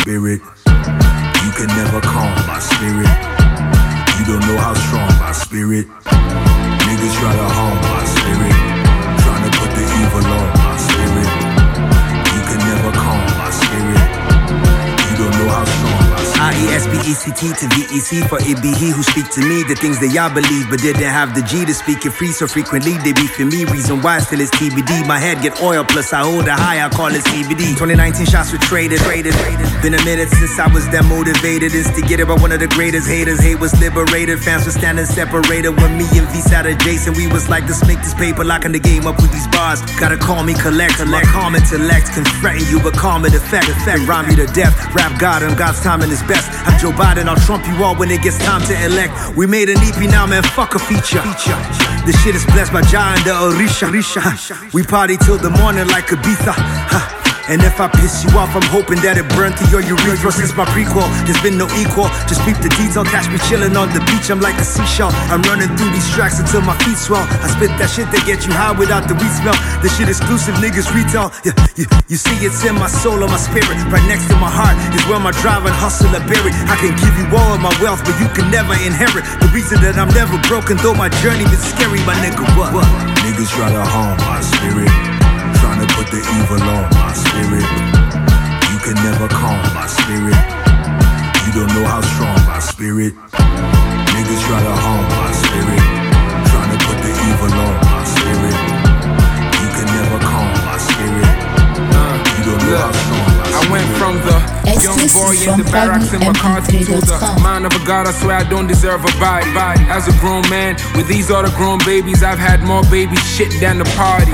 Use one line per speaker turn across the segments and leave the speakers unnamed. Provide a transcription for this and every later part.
spirit. You can never calm my spirit. You don't know how strong my spirit. Niggas try to harm my spirit. Trying to put the evil on my spirit. You can never calm my spirit. You don't know how strong my spirit.
IESBECT to VEC, for it be he who speak to me the things that y'all believe, but didn't have the G to speak it free, so frequently they be for me. Reason why still it's TBD. My head get oil, plus I hold a high, I call it CBD. 2019 shots were traded. Been a minute since I was that motivated, instigated by one of the greatest haters. Hate was liberated, fans were standing separated. When me and V sat adjacent, we was like, let's make this paper, locking the game up with these bars. Gotta call me collect, my calm intellect can threaten you, but calm it effect. Rhyme you to death, rap God and God's timing is best. I'm Joe Biden, I'll trump you all when it gets time to elect. We made an EP now, man, fuck a feature. This shit is blessed by Jah and the Orisha. We party till the morning like Ibiza. And if I piss you off, I'm hoping that it burned through your urethra. Since my prequel, there's been no equal. Just peep the detail, catch me chilling on the beach. I'm like a seashell. I'm running through these tracks until my feet swell. I spit that shit that get you high without the weed smell. This shit exclusive, niggas retail. Yeah, you see it's in my soul or my spirit. Right next to my heart is where my drive and hustle are buried. I can give you all of my wealth, but you can never inherit the reason that I'm never broken, though my journey been scary, my nigga. What?
Niggas try to harm my spirit. Trying to put the evil on my spirit. You can never calm my spirit. You don't know how strong my spirit. Niggas try to harm my spirit. Trying to put the evil on my spirit. You can never calm my spirit. You don't know how strong my spirit.
I went from the young boy in the barracks in McCarthy to the man of a God. I swear I don't deserve a body. As a grown man with these other grown babies, I've had more baby shit than the party.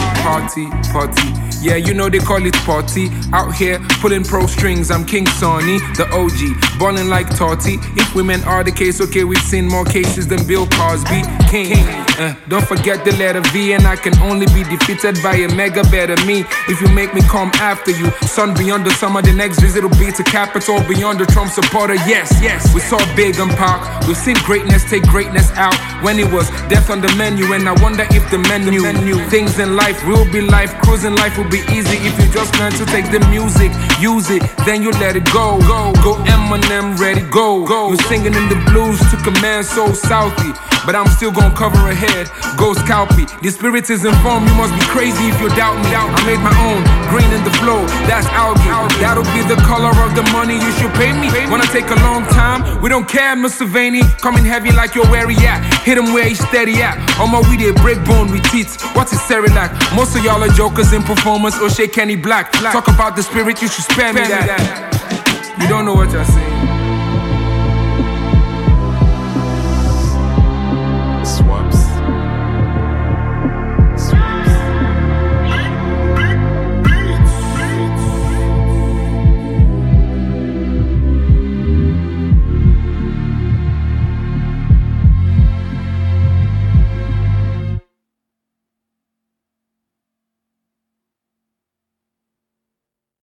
Yeah, you know they call it party. Out here pulling pro strings, I'm King Sonny, the OG, ballin' like Totti. If women are the case, okay, we've seen more cases than Bill Cosby. King. Don't forget the letter V, and I can only be defeated by a mega better me. If you make me come after you, sun beyond the summer, the next visit will be to Capitol beyond the Trump supporter. Yes, we saw Big and Pac. We've seen greatness take greatness out when it was death on the menu, and I wonder if the men knew things in life will be life. Cruising life will be easy if you just learn to take the music, use it, then you let it go. Go Eminem, ready, go. You're singing in the blues to command so Southie, but I'm still gonna cover a head, go scalpy. The spirit is informed, you must be crazy if you doubt me. I made my own, green in the flow, that's algae. That'll be the color of the money you should pay me. Wanna take a long time? We don't care, Mr. Vaney. Coming heavy like you're where he at. Hit him where he's steady at. On my weed, they break bone with teeth. What's his Cerelac? Most of y'all are jokers in performance or shake Kenny Black. Talk about the spirit, you should spare me that. You don't know what you're saying.